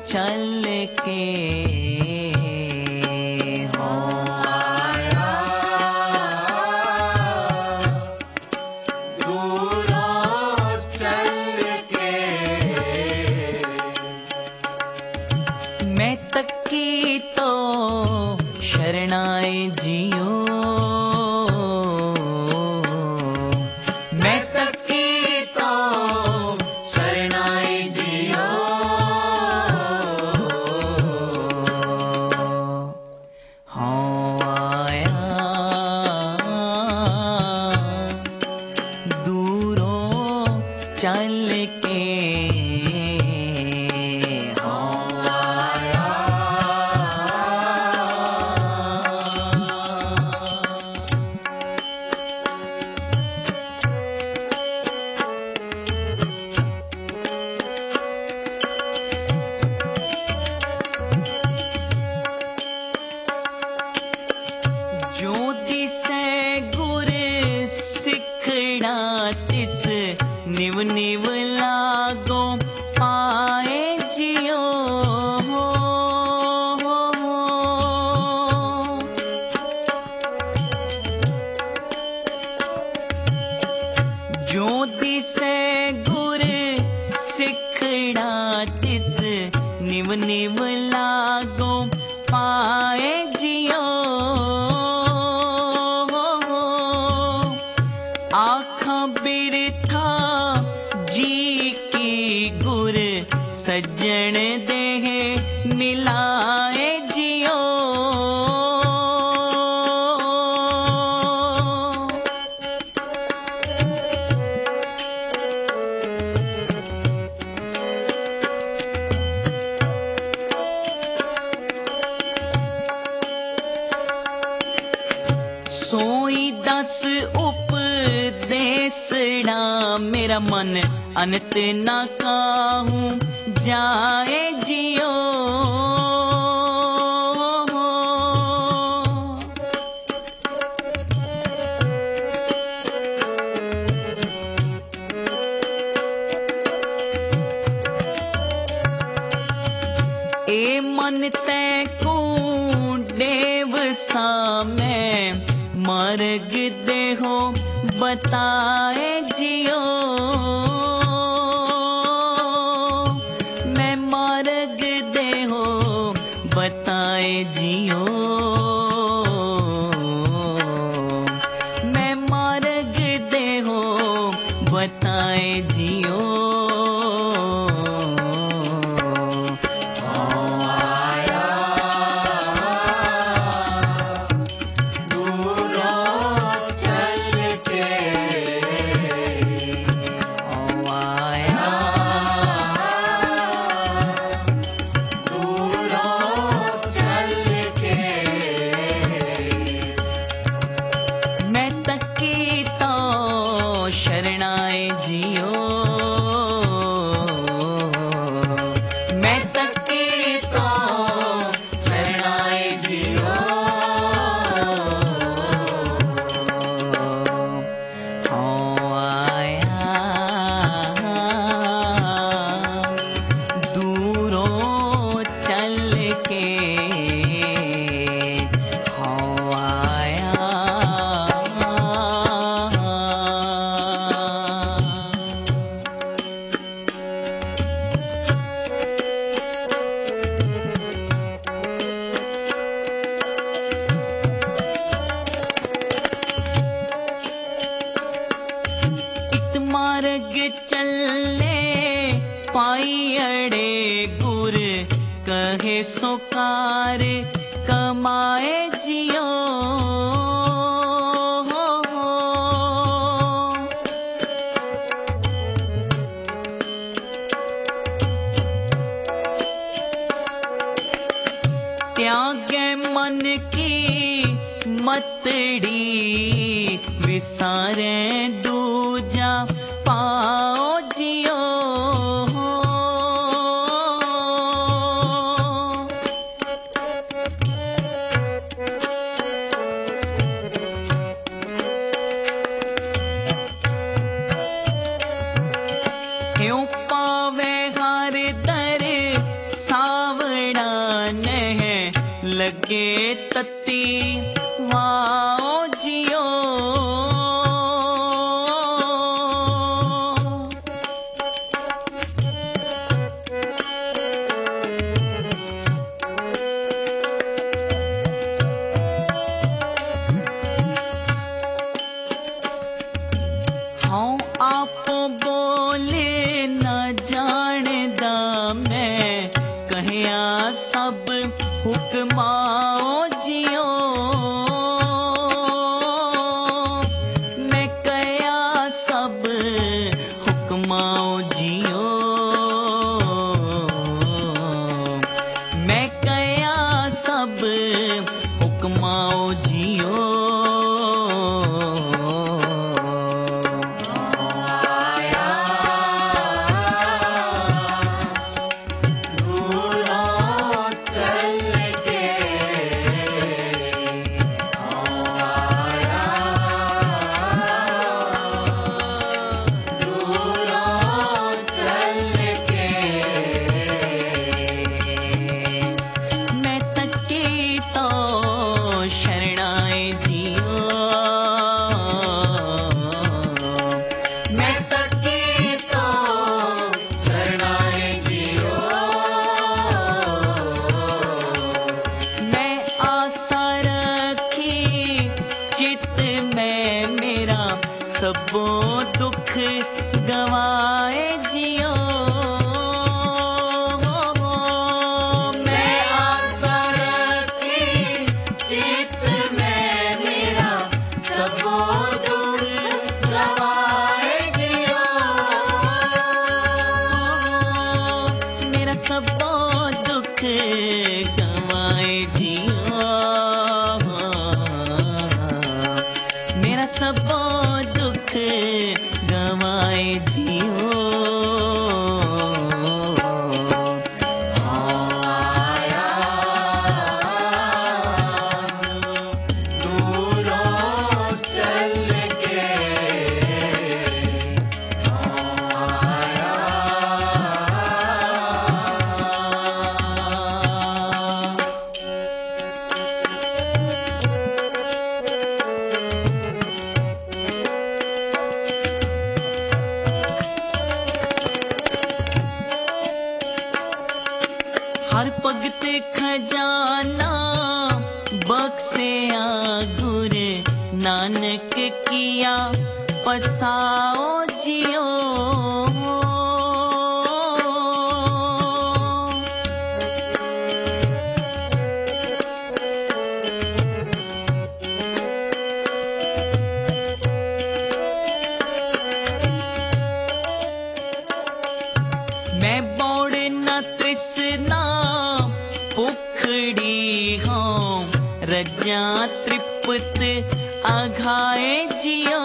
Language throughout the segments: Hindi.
चल के हो आया, दूरों चल के मैं तकी तो शरणाए जियो, मैं तकी तो शरणाए जियो। हाँ आया दूरों चल के जो दिसे गुर सिखड़ा तिस निव निव लागो पाए जियो। जो दिसे गुर सिखड़ा तिस निव निव लागो पाए जियो। आँखां बिरथा जी की गुर सज्जन देह मिलाए जियो। सोई दस उपदेसड़ा मेरा मन अनत ना काहूं जाए जियो। ए मन तै को देव सा मैं मार्ग देहो बताए जियो। मैं मार्ग देहो बताए जियो। मैं मार्ग देहो बताए जियो। शरणाए जियो। मैं तकी तो शरणाए जियो। हाँ आया दूरों चल के हाँ आया। मार्ग चले पाई अड़े गुर कहे सोकार कमाए जियो। त्यागे मन की मतड़ी विसारे दूजा पाओ जियो। ह्यों पावे हर दर सा नह लगे तती वाओ जियो। हाँ आप बोले न जानदा मैं कहया सब हुक्माओ जियो। मैं कहया सब हुक्माओ जियो। मैं कहया सब हुक्माओ जियो। सबो दुख गवाए जियो। मैं आशा रखी चित में मेरा सबो दुख गवाए जियो। मेरा सबो दुख गवाए जियो। मेरा सबो दुख गवाए जियो। आया दूरों चल के आया। हर भगत खजाना बख्शे गुर नानक किया पसाओ जियो। मैं बौड़ न तृष्णा भुखड़ी हूँ रजा तृप्त अघाए जियो।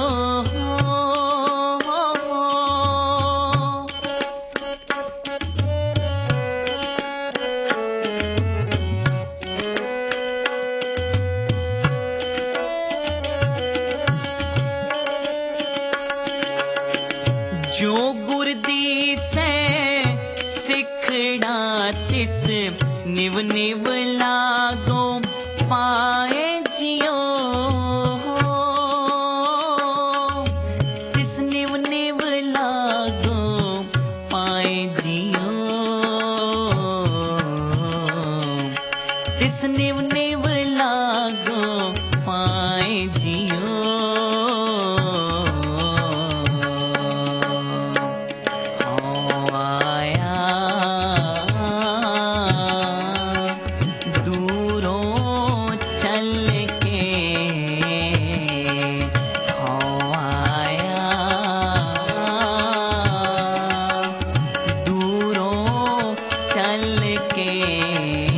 जो गुरदी से सिखड़ा तिस निव निव लागो पाए जियो। तिस निव निव लागो पाए जियो। तिस निव निव लागो पाए जियो। के